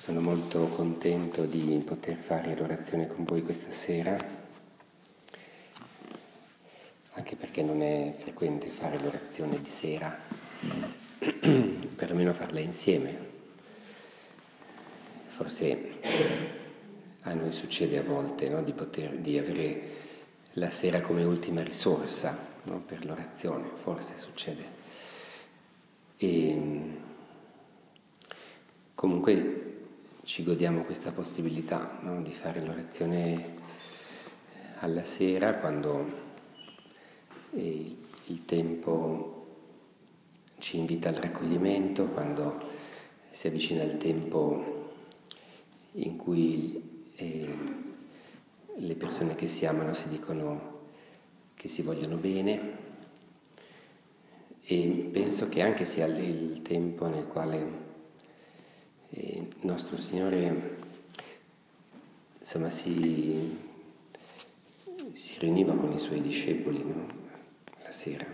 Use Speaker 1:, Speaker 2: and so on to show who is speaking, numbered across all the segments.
Speaker 1: Sono molto contento di poter fare l'orazione con voi questa sera, anche perché non è frequente fare l'orazione di sera, perlomeno farla insieme. Forse a noi succede a volte, no, di avere la sera come ultima risorsa, no, per l'orazione, forse succede. E comunque ci godiamo questa possibilità, no, di fare l'orazione alla sera quando il tempo ci invita al raccoglimento, quando si avvicina il tempo in cui le persone che si amano si dicono che si vogliono bene, e penso che anche sia il tempo nel quale nostro Signore insomma si riuniva con i suoi discepoli, no? La sera.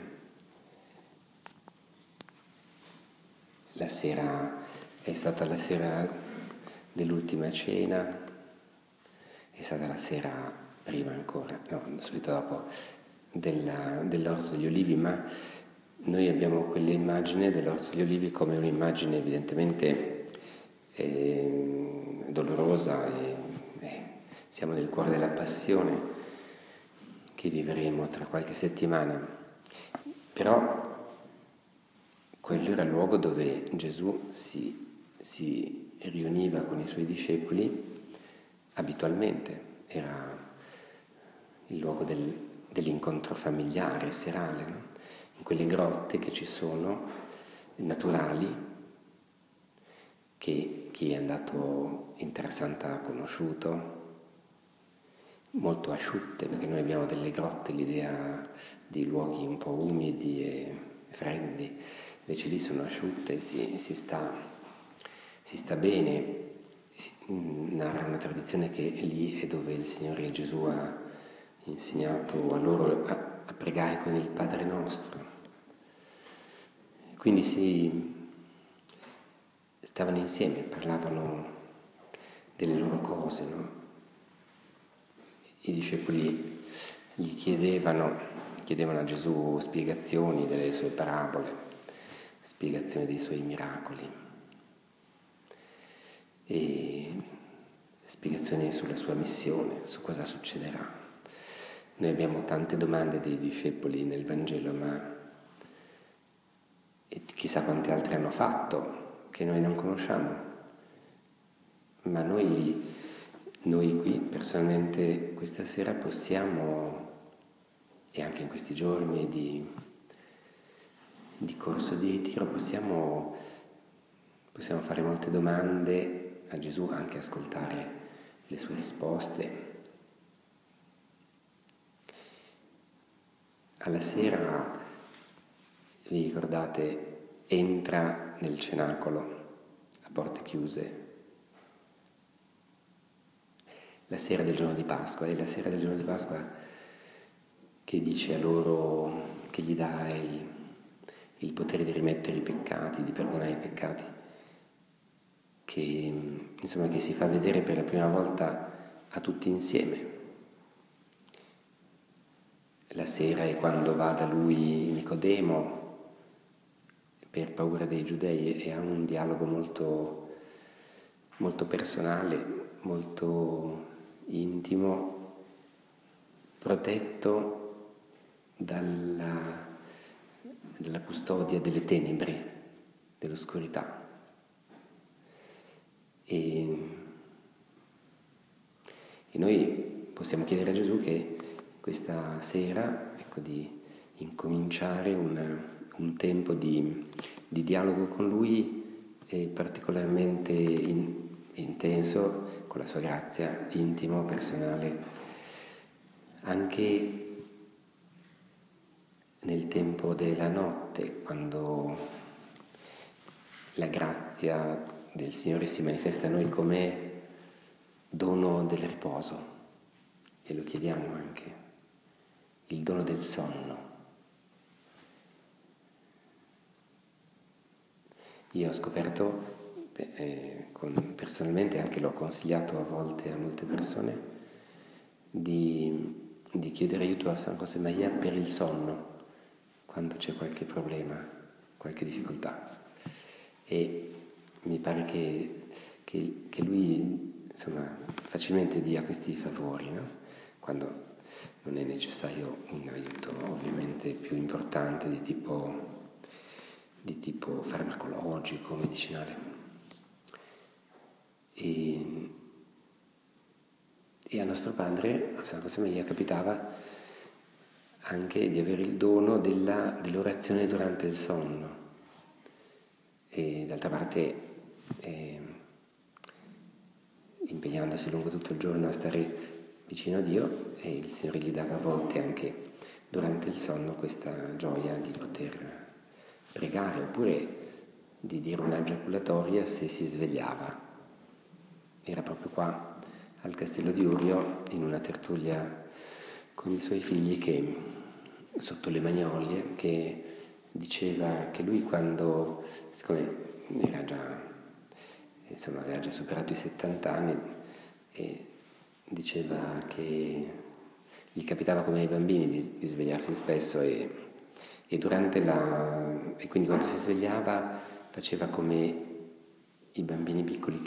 Speaker 1: La sera è stata la sera dell'ultima cena, è stata la sera prima ancora, no, subito dopo dell'Orto degli Ulivi, ma noi abbiamo quell'immagine dell'Orto degli Ulivi come un'immagine evidentemente dolorosa, e siamo nel cuore della passione che vivremo tra qualche settimana, però quello era il luogo dove Gesù si riuniva con i suoi discepoli abitualmente, era il luogo dell'incontro familiare, serale, no? In quelle grotte che ci sono, naturali, che chi è andato in Terra Santa ha conosciuto, molto asciutte, perché noi abbiamo delle grotte, l'idea di luoghi un po' umidi e freddi, invece lì sono asciutte, si sta bene. Narra una tradizione che lì è dove il Signore Gesù ha insegnato a loro a pregare con il Padre Nostro. Quindi stavano insieme, parlavano delle loro cose, no? I discepoli gli chiedevano a Gesù spiegazioni delle sue parabole, spiegazioni dei suoi miracoli e spiegazioni sulla sua missione, su cosa succederà. Noi abbiamo tante domande dei discepoli nel Vangelo, ma chissà quante altre hanno fatto che noi non conosciamo, ma noi qui personalmente questa sera possiamo, e anche in questi giorni di corso di ritiro, possiamo fare molte domande a Gesù, anche ascoltare le sue risposte. Alla sera, vi ricordate, entra nel cenacolo a porte chiuse. La sera del giorno di Pasqua, è la sera del giorno di Pasqua che dice a loro, che gli dà il potere di rimettere i peccati, di perdonare i peccati, che si fa vedere per la prima volta a tutti insieme. La sera è quando va da lui Nicodemo per paura dei giudei e ha un dialogo molto, molto personale, molto intimo, protetto dalla custodia delle tenebre, dell'oscurità. E noi possiamo chiedere a Gesù che questa sera, di incominciare un tempo di dialogo con Lui, particolarmente intenso, con la sua grazia, intimo, personale, anche nel tempo della notte, quando la grazia del Signore si manifesta a noi come dono del riposo, e lo chiediamo anche, il dono del sonno. Io ho scoperto con personalmente anche l'ho consigliato a volte a molte persone, di chiedere aiuto a San José Maria per il sonno, quando c'è qualche problema, qualche difficoltà. E mi pare che lui, insomma, facilmente dia questi favori, no? Quando non è necessario un aiuto ovviamente più importante di tipo farmacologico, medicinale. E a nostro padre, a San José Maria, capitava anche di avere il dono dell'orazione durante il sonno. E d'altra parte, impegnandosi lungo tutto il giorno a stare vicino a Dio, e il Signore gli dava a volte anche durante il sonno questa gioia di poter pregare, oppure di dire una giaculatoria se si svegliava. Era proprio qua al Castello di Urio, in una tertulia con i suoi figli, che sotto le magnolie, che diceva che lui, quando, siccome era già, insomma, aveva già superato i 70 anni, e diceva che gli capitava come ai bambini di svegliarsi spesso, e quindi quando si svegliava faceva come i bambini piccoli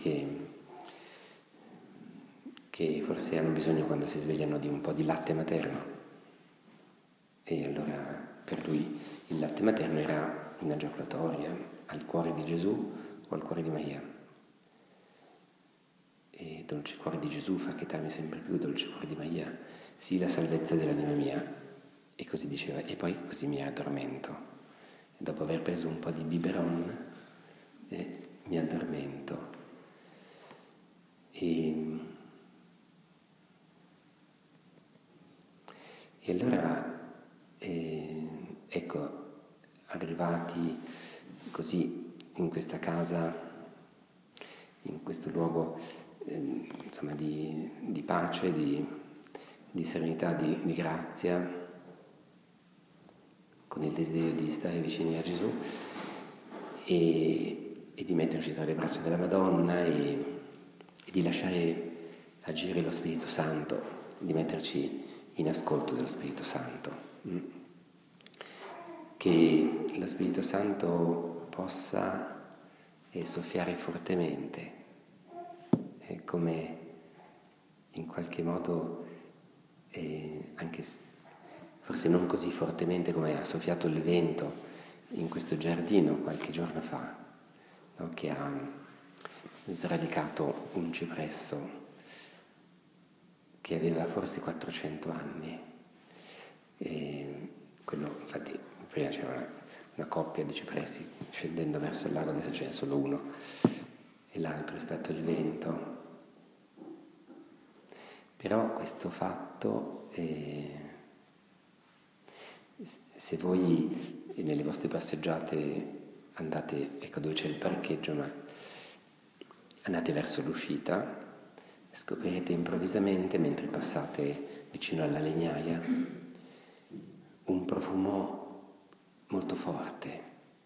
Speaker 1: che forse hanno bisogno, quando si svegliano, di un po' di latte materno. E allora per lui il latte materno era una giaculatoria al cuore di Gesù o al cuore di Maria. E dolce cuore di Gesù, fa chetare sempre più, dolce cuore di Maria, sii la salvezza dell'anima mia. E così diceva, e poi così mi addormento. E dopo aver preso un po' di biberon, mi addormento. E allora, ecco, arrivati così in questa casa, in questo luogo, insomma, di pace, di serenità, di grazia, con il desiderio di stare vicini a Gesù e di metterci tra le braccia della Madonna e di lasciare agire lo Spirito Santo, di metterci in ascolto dello Spirito Santo. Che lo Spirito Santo possa soffiare fortemente, come in qualche modo, anche forse non così fortemente come ha soffiato il vento in questo giardino qualche giorno fa, no? Che ha sradicato un cipresso che aveva forse 400 anni. E quello, infatti, prima c'era una coppia di cipressi scendendo verso il lago, adesso ce n'è solo uno e l'altro è stato il vento. Però questo fatto, se voi nelle vostre passeggiate andate, ecco dove c'è il parcheggio, ma andate verso l'uscita, scoprirete improvvisamente, mentre passate vicino alla legnaia, un profumo molto forte.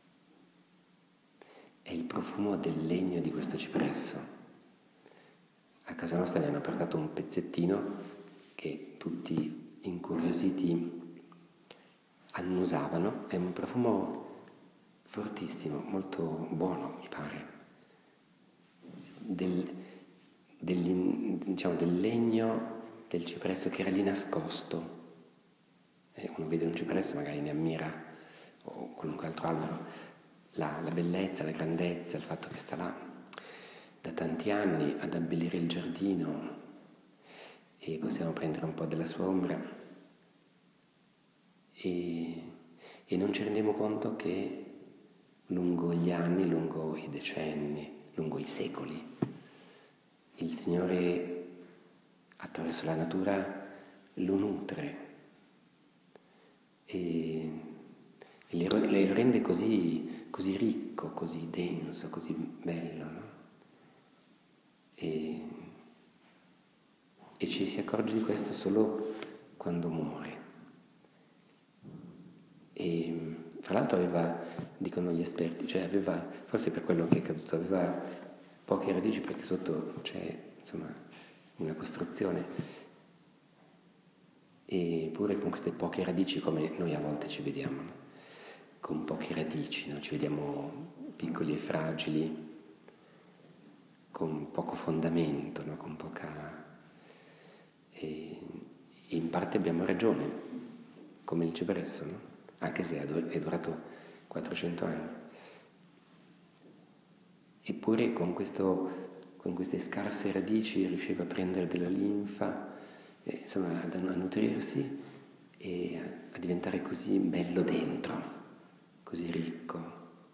Speaker 1: È il profumo del legno di questo cipresso. A casa nostra ne hanno portato un pezzettino che tutti incuriositi annusavano. È un profumo fortissimo, molto buono, mi pare, del legno del cipresso che era lì nascosto. Uno vede un cipresso, magari ne ammira, o qualunque altro albero, la bellezza, la grandezza, il fatto che sta là da tanti anni ad abbellire il giardino, e possiamo prendere un po' della sua ombra, e non ci rendiamo conto che lungo gli anni, lungo i decenni, lungo i secoli, il Signore attraverso la natura lo nutre e lo rende così ricco, così denso, così bello, no? E ci si accorge di questo solo quando muore. E fra l'altro aveva, dicono gli esperti, forse per quello che è accaduto, aveva poche radici perché sotto c'è, insomma, una costruzione. Eppure con queste poche radici, come noi a volte ci vediamo, no? Con poche radici, no? Ci vediamo piccoli e fragili, con poco fondamento, no? Con poca... E in parte abbiamo ragione, come il cipresso, no? Anche se è durato 400 anni. Eppure con queste scarse radici riusciva a prendere della linfa, insomma a nutrirsi e a diventare così bello dentro, così ricco.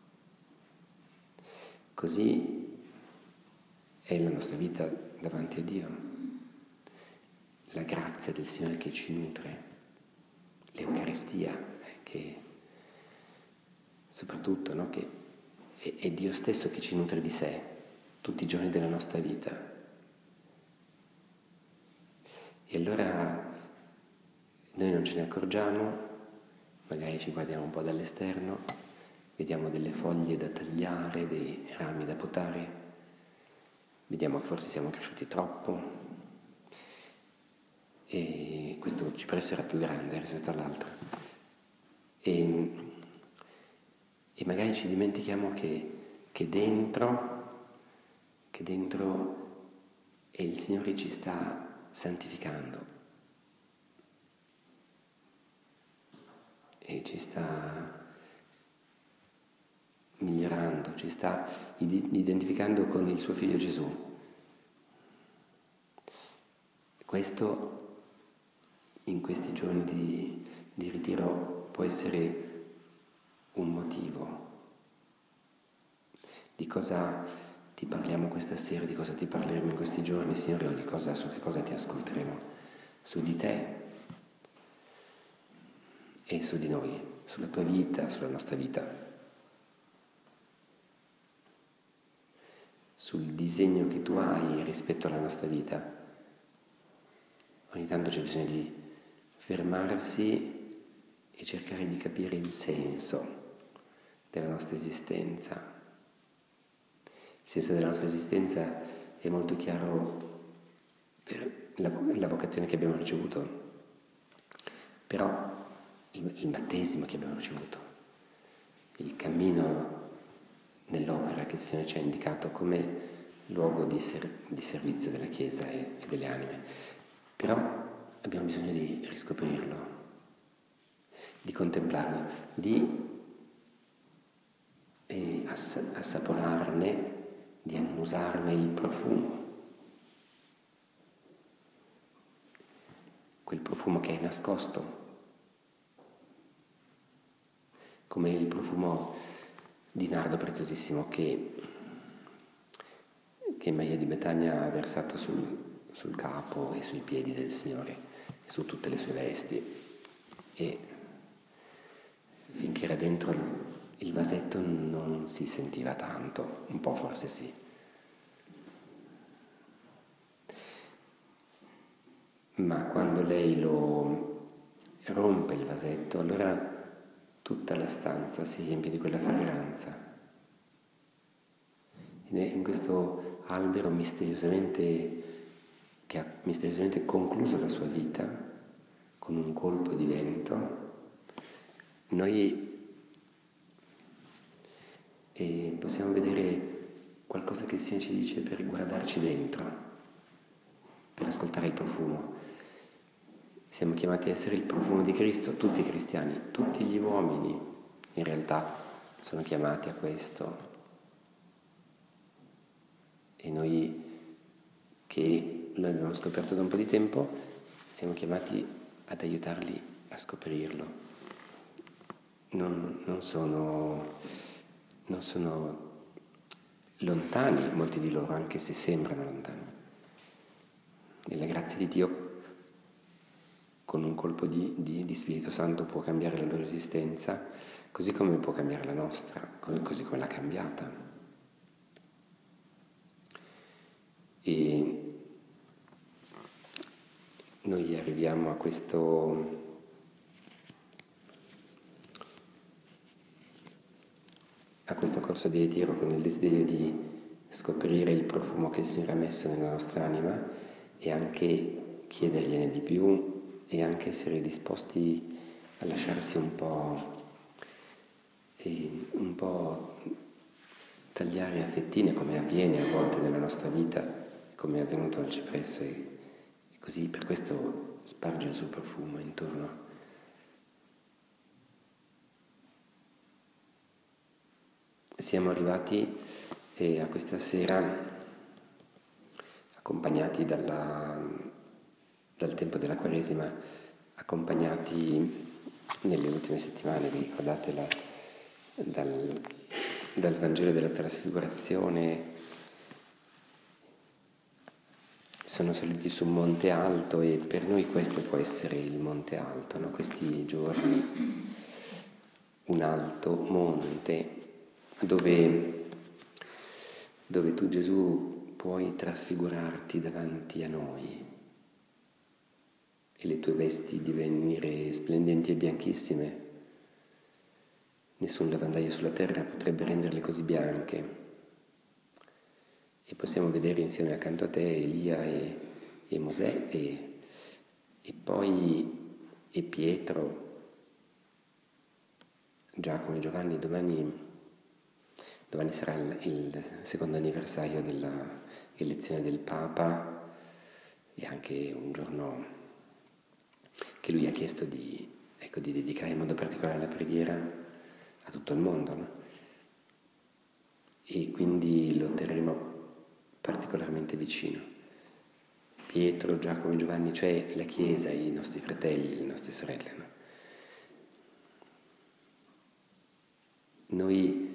Speaker 1: Così è la nostra vita davanti a Dio, la grazia del Signore che ci nutre, l'Eucaristia che soprattutto, no, che è Dio stesso che ci nutre di sé tutti i giorni della nostra vita. E allora noi non ce ne accorgiamo, magari ci guardiamo un po' dall'esterno, vediamo delle foglie da tagliare, dei rami da potare, vediamo che forse siamo cresciuti troppo e questo cipresso era più grande rispetto all'altro. E magari ci dimentichiamo che dentro il Signore ci sta santificando e ci sta migliorando, ci sta identificando con il suo figlio Gesù. Questo in questi giorni di ritiro può essere un motivo. Di cosa ti parliamo questa sera, di cosa ti parleremo in questi giorni, Signore, o su che cosa ti ascolteremo? Su di te e su di noi, sulla tua vita, sulla nostra vita, sul disegno che tu hai rispetto alla nostra vita. Ogni tanto c'è bisogno di fermarsi e cercare di capire il senso della nostra esistenza. Il senso della nostra esistenza è molto chiaro per la vocazione che abbiamo ricevuto, però il battesimo che abbiamo ricevuto, il cammino nell'opera che il Signore ci ha indicato come luogo di servizio della Chiesa e delle anime. Però abbiamo bisogno di riscoprirlo, di contemplarlo, di assaporarne, di annusarne il profumo. Quel profumo che è nascosto, come il profumo di nardo preziosissimo che Maria di Betania ha versato sul capo e sui piedi del Signore e su tutte le sue vesti, e finché era dentro il vasetto non si sentiva tanto, un po' forse sì. Ma quando lei lo rompe il vasetto, allora tutta la stanza si riempie di quella fragranza. Ed è in questo albero che ha misteriosamente concluso la sua vita con un colpo di vento, noi possiamo vedere qualcosa che il Signore ci dice per guardarci dentro, per ascoltare il profumo. Siamo chiamati a essere il profumo di Cristo, tutti i cristiani, tutti gli uomini in realtà sono chiamati a questo. E noi che lo abbiamo scoperto da un po' di tempo siamo chiamati ad aiutarli a scoprirlo. Non sono lontani molti di loro, anche se sembrano lontani. E la grazia di Dio con un colpo di Spirito Santo può cambiare la loro esistenza, così come può cambiare la nostra, così come l'ha cambiata. E noi arriviamo a questo corso di ritiro con il desiderio di scoprire il profumo che il Signore ha messo nella nostra anima e anche chiedergliene di più e anche essere disposti a lasciarsi un po' tagliare a fettine, come avviene a volte nella nostra vita, come è avvenuto al cipresso, e così per questo sparge il suo profumo intorno. Siamo arrivati a questa sera accompagnati dal tempo della Quaresima, accompagnati nelle ultime settimane, vi ricordate, dal Vangelo della Trasfigurazione. Sono saliti su un monte alto e per noi questo può essere il monte alto, no? Questi giorni, un alto monte dove tu, Gesù, puoi trasfigurarti davanti a noi e le tue vesti divenire splendenti e bianchissime. Nessun lavandaio sulla terra potrebbe renderle così bianche. E possiamo vedere insieme accanto a te Elia e Mosè e poi Pietro, Giacomo e Giovanni. Domani sarà il secondo anniversario della elezione del Papa e anche un giorno che lui ha chiesto di dedicare in modo particolare la preghiera a tutto il mondo, no? E quindi lo terremo particolarmente vicino. Pietro, Giacomo e Giovanni, cioè la Chiesa, i nostri fratelli, le nostre sorelle, no? Noi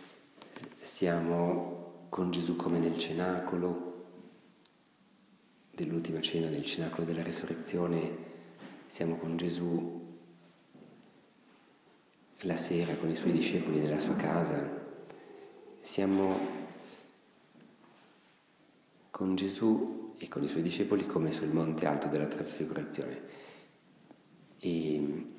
Speaker 1: siamo con Gesù come nel cenacolo dell'ultima cena, nel cenacolo della resurrezione. Siamo con Gesù la sera con i suoi discepoli nella sua casa. Siamo con Gesù e con i suoi discepoli come sul monte alto della Trasfigurazione. E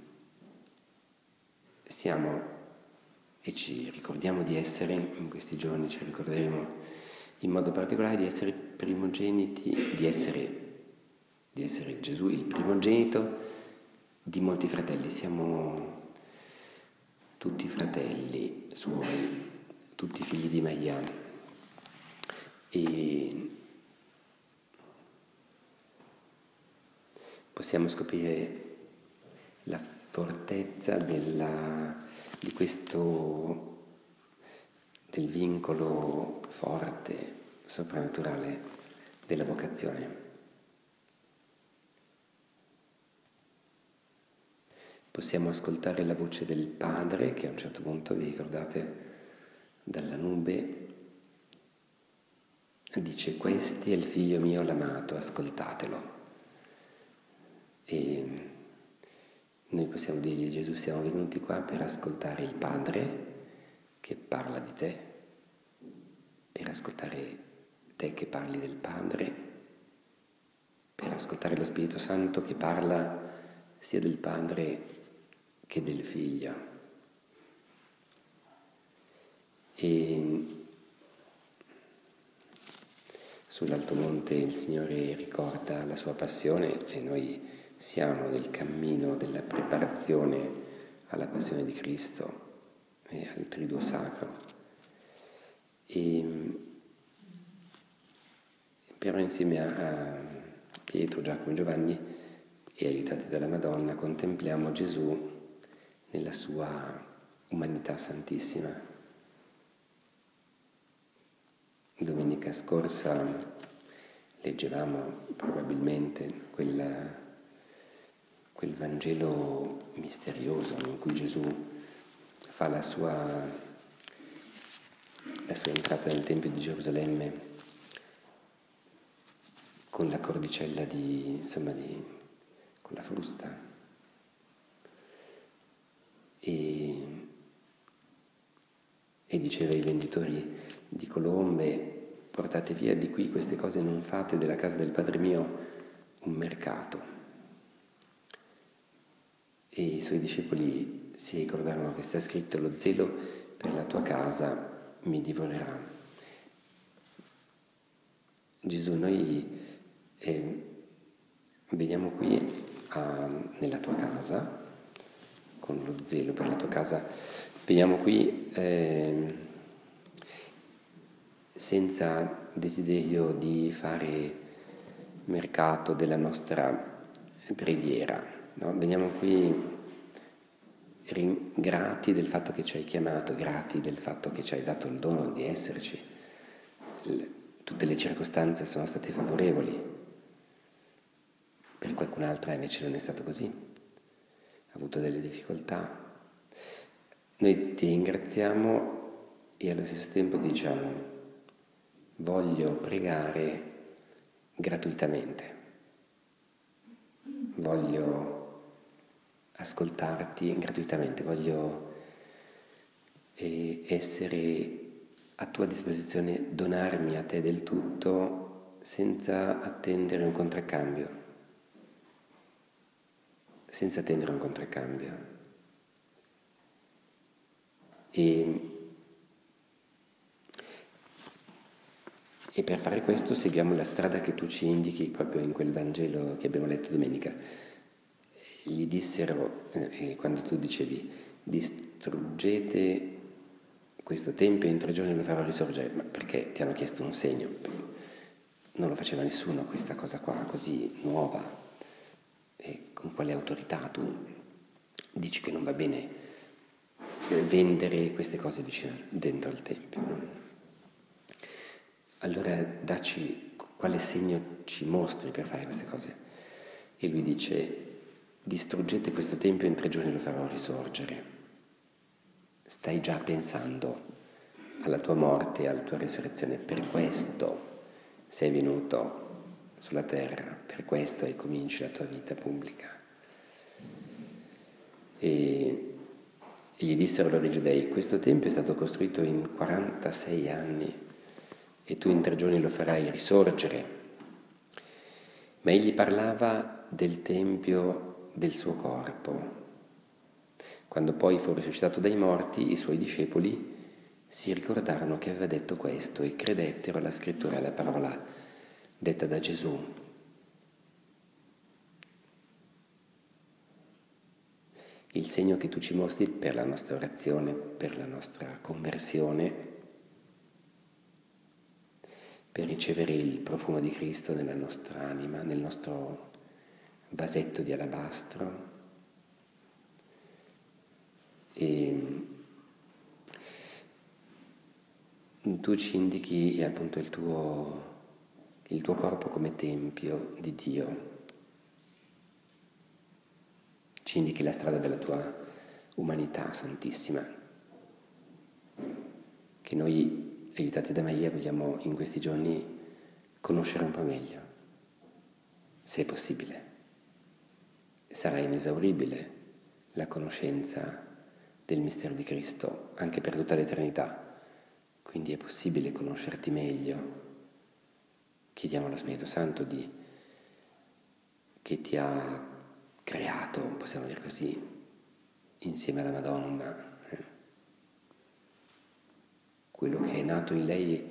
Speaker 1: ci ricordiamo di essere, in questi giorni ci ricorderemo in modo particolare di essere primogeniti, di essere Gesù il primogenito di molti fratelli. Siamo tutti fratelli suoi, tutti figli di Maria. E possiamo scoprire la fortezza del vincolo forte, soprannaturale della vocazione. Possiamo ascoltare la voce del Padre che a un certo punto, vi ricordate, dalla nube dice: "Questi è il figlio mio l'amato, ascoltatelo". E noi possiamo dirgli: Gesù, siamo venuti qua per ascoltare il Padre che parla di te, per ascoltare te che parli del Padre, per ascoltare lo Spirito Santo che parla sia del Padre che del Figlio. E sull'alto monte il Signore ricorda la sua passione e noi siamo nel cammino della preparazione alla passione di Cristo e al Triduo Sacro. Però insieme a Pietro, Giacomo e Giovanni e aiutati dalla Madonna contempliamo Gesù nella sua umanità santissima. Domenica scorsa leggevamo probabilmente quel Vangelo misterioso in cui Gesù fa la sua entrata nel Tempio di Gerusalemme con la cordicella con la frusta. E diceva ai venditori di colombe: portate via di qui queste cose, non fate della casa del Padre mio un mercato. E i suoi discepoli si ricordarono che sta scritto: lo zelo per la tua casa mi divorerà. Gesù, noi veniamo qui nella tua casa, con lo zelo per la tua casa, veniamo qui senza desiderio di fare mercato della nostra preghiera, no? Veniamo qui grati del fatto che ci hai chiamato, grati del fatto che ci hai dato il dono di esserci. Tutte le circostanze sono state favorevoli. Per qualcun'altra invece non è stato così. Ha avuto delle difficoltà. Noi ti ringraziamo e allo stesso tempo diciamo: voglio pregare gratuitamente, voglio ascoltarti gratuitamente, voglio essere a tua disposizione, donarmi a te del tutto senza attendere un contraccambio, E per fare questo seguiamo la strada che tu ci indichi proprio in quel Vangelo che abbiamo letto domenica. Gli dissero, quando tu dicevi, distruggete questo tempio e in 3 giorni lo farò risorgere, ma perché ti hanno chiesto un segno? Non lo faceva nessuno questa cosa qua, così nuova, e con quale autorità tu dici che non va bene vendere queste cose dentro al Tempio, no? Allora dacci quale segno ci mostri per fare queste cose. E lui dice: distruggete questo Tempio e in 3 giorni lo farò risorgere. Stai già pensando alla tua morte, alla tua risurrezione, per questo sei venuto sulla terra, per questo cominci la tua vita pubblica. E gli dissero loro i giudei: questo Tempio è stato costruito in 46 anni e tu in 3 giorni lo farai risorgere. Ma egli parlava del Tempio del suo corpo. Quando poi fu risuscitato dai morti, i suoi discepoli si ricordarono che aveva detto questo e credettero alla scrittura e alla parola detta da Gesù. Il segno che tu ci mostri per la nostra orazione, per la nostra conversione, per ricevere il profumo di Cristo nella nostra anima, nel nostro vasetto di alabastro. E tu ci indichi appunto il tuo corpo come tempio di Dio, ci indichi la strada della tua umanità santissima, che noi, aiutati da Maria, vogliamo in questi giorni conoscere un po' meglio, se è possibile. Sarà inesauribile la conoscenza del mistero di Cristo anche per tutta l'eternità, quindi è possibile conoscerti meglio. Chiediamo allo Spirito Santo che ti ha creato, possiamo dire così, insieme alla Madonna. Quello che è nato in lei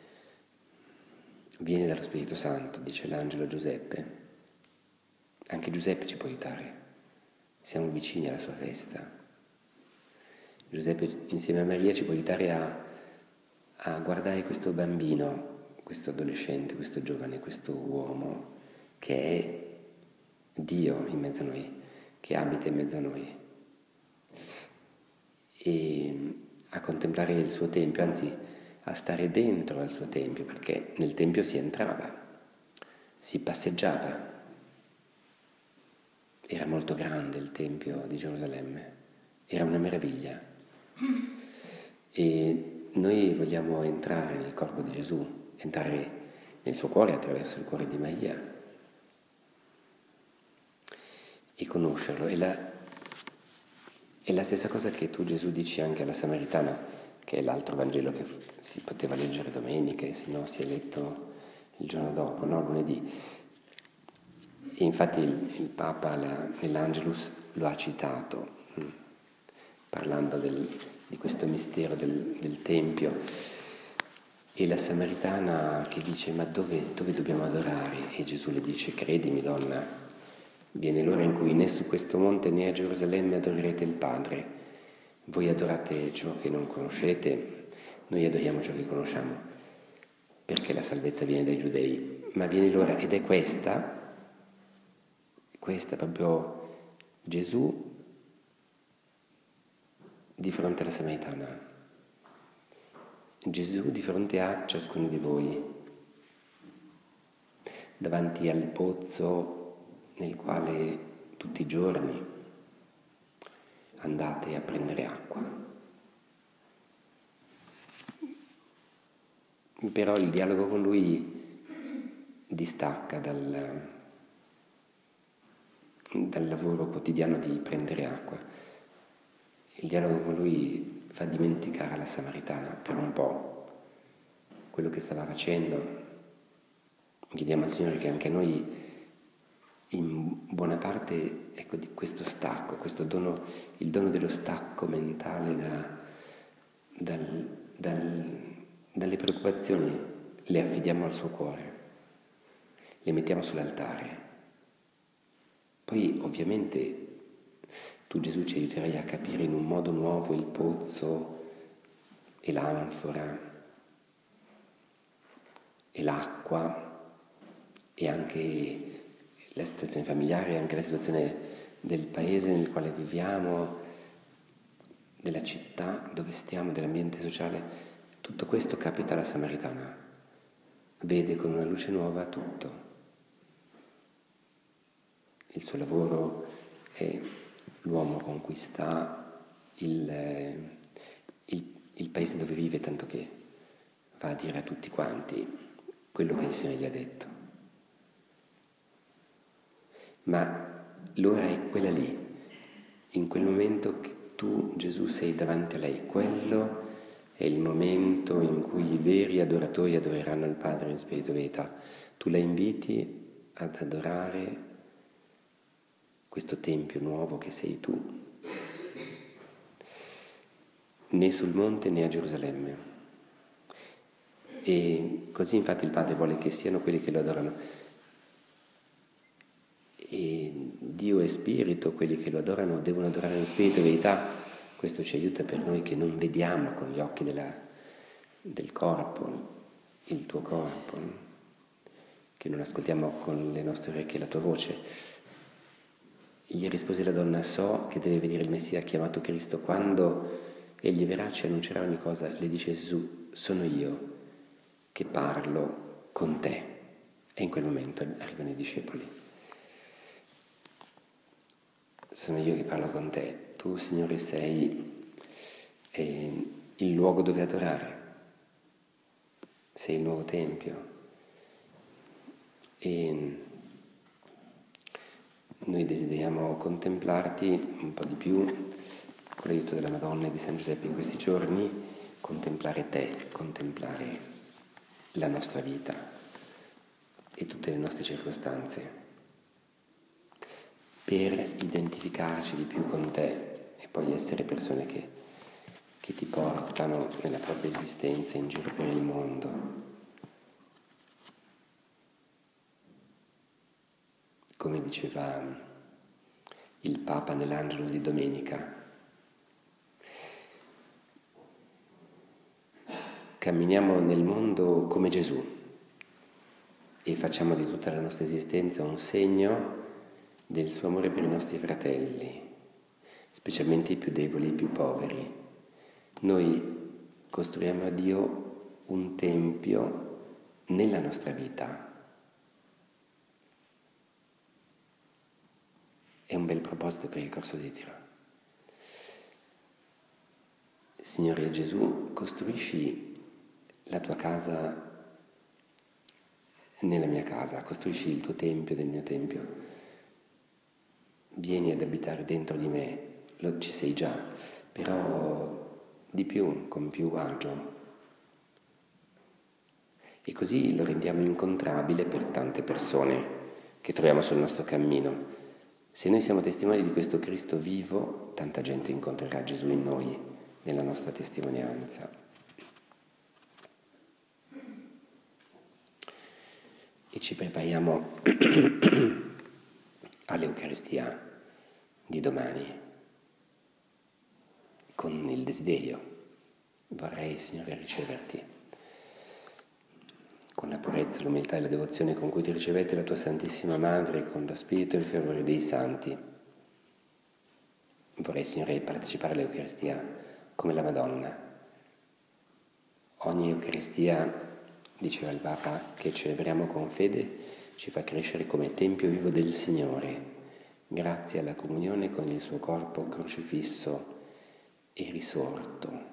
Speaker 1: viene dallo Spirito Santo, dice l'angelo Giuseppe. Anche Giuseppe ci può aiutare, siamo vicini alla sua festa. Giuseppe insieme a Maria ci può aiutare a guardare questo bambino, questo adolescente, questo giovane, questo uomo che è Dio in mezzo a noi, che abita in mezzo a noi, e a contemplare il suo tempio, anzi a stare dentro al suo tempio, perché nel tempio si entrava, si passeggiava. Era molto grande il tempio di Gerusalemme, era una meraviglia. E noi vogliamo entrare nel corpo di Gesù, entrare nel suo cuore attraverso il cuore di Maria e conoscerlo. È la stessa cosa che tu, Gesù, dici anche alla Samaritana, che è l'altro Vangelo che si poteva leggere domenica e se no si è letto il giorno dopo, no? Lunedì. E infatti il Papa nell'Angelus lo ha citato, parlando di questo mistero del Tempio. E la Samaritana che dice: ma dove dobbiamo adorare? E Gesù le dice: credimi, donna, viene l'ora in cui né su questo monte né a Gerusalemme adorerete il Padre. Voi adorate ciò che non conoscete, noi adoriamo ciò che conosciamo, perché la salvezza viene dai giudei. Ma viene l'ora, ed è questa proprio Gesù di fronte alla Samaritana. Gesù di fronte a ciascuno di voi, davanti al pozzo nel quale tutti i giorni andate a prendere acqua. Però il dialogo con lui distacca dal lavoro quotidiano di prendere acqua. Il dialogo con lui fa dimenticare alla Samaritana per un po' quello che stava facendo. Chiediamo al Signore che anche noi, in buona parte, ecco, di questo stacco, questo dono, il dono dello stacco mentale dalle preoccupazioni, le affidiamo al suo cuore, le mettiamo sull'altare. Poi ovviamente tu, Gesù, ci aiuterai a capire in un modo nuovo il pozzo e l'anfora e l'acqua e anche la situazione familiare, anche la situazione del paese nel quale viviamo, della città dove stiamo, dell'ambiente sociale. Tutto questo capita alla Samaritana, vede con una luce nuova tutto. Il suo lavoro è l'uomo conquista il paese dove vive, tanto che va a dire a tutti quanti quello che il Signore gli ha detto. Ma l'ora è quella lì, in quel momento che tu, Gesù, sei davanti a lei. Quello è il momento in cui i veri adoratori adoreranno il Padre in spirito e verità. Tu la inviti ad adorare questo tempio nuovo che sei tu, né sul monte né a Gerusalemme. E così infatti il Padre vuole che siano quelli che lo adorano. E Dio è spirito, quelli che lo adorano devono adorare in spirito e verità. Questo ci aiuta per noi che non vediamo con gli occhi del corpo, il tuo corpo, che non ascoltiamo con le nostre orecchie la tua voce. Gli rispose la donna: so che deve venire il Messia chiamato Cristo. Quando egli verrà ci annuncerà ogni cosa. Le dice Gesù: sono io che parlo con te. E in quel momento arrivano i discepoli. Sono io che parlo con te. Tu, Signore, sei il luogo dove adorare. Sei il nuovo Tempio. E noi desideriamo contemplarti un po' di più con l'aiuto della Madonna e di San Giuseppe in questi giorni, contemplare te, contemplare la nostra vita e tutte le nostre circostanze, per identificarci di più con te e poi essere persone che ti portano nella propria esistenza in giro per il mondo. Come diceva il Papa nell'Angelus di domenica, camminiamo nel mondo come Gesù e facciamo di tutta la nostra esistenza un segno del suo amore per i nostri fratelli, specialmente i più deboli, i più poveri. Noi costruiamo a Dio un tempio nella nostra vita. È un bel proposito per il corso di Tiro. Signore Gesù, costruisci la tua casa nella mia casa, costruisci il tuo tempio nel mio tempio. Vieni ad abitare dentro di me, ci sei già, però di più, con più agio. E così lo rendiamo incontrabile per tante persone che troviamo sul nostro cammino. Se noi siamo testimoni di questo Cristo vivo, tanta gente incontrerà Gesù in noi, nella nostra testimonianza. e ci prepariamo all'Eucaristia di domani con il desiderio: vorrei, Signore, riceverti con la purezza, l'umiltà e la devozione con cui ti ricevette la tua Santissima Madre, con lo spirito e il fervore dei santi. Vorrei, Signore, partecipare all'Eucaristia come la Madonna. Ogni Eucaristia, diceva il Papa, che celebriamo con fede, ci fa crescere come Tempio vivo del Signore, grazie alla comunione con il suo corpo crocifisso e risorto.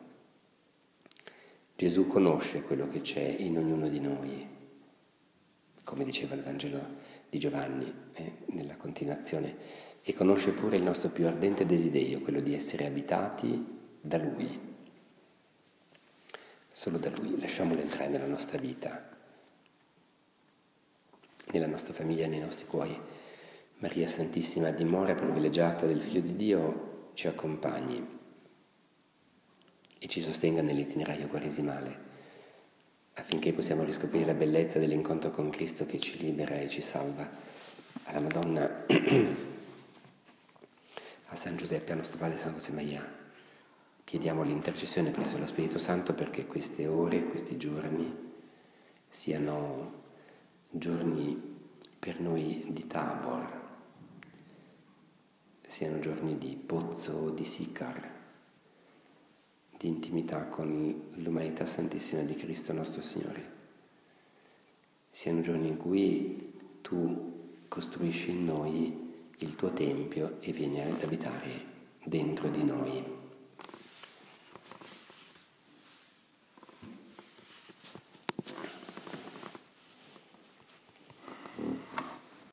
Speaker 1: Gesù conosce quello che c'è in ognuno di noi, come diceva il Vangelo di Giovanni nella continuazione, e conosce pure il nostro più ardente desiderio, quello di essere abitati da Lui. Solo da Lui, lasciamolo entrare nella nostra vita, nella nostra famiglia, nei nostri cuori. Maria Santissima, dimora privilegiata del Figlio di Dio, ci accompagni e ci sostenga nell'itinerario quaresimale, affinché possiamo riscoprire la bellezza dell'incontro con Cristo che ci libera e ci salva. Alla Madonna, a San Giuseppe, a nostro Padre San Josemaria, chiediamo l'intercessione presso lo Spirito Santo perché queste ore, questi giorni, siano giorni per noi di Tabor, siano giorni di pozzo, di Sicar, di intimità con l'umanità santissima di Cristo nostro Signore. Siano giorni in cui tu costruisci in noi il tuo Tempio e vieni ad abitare dentro di noi.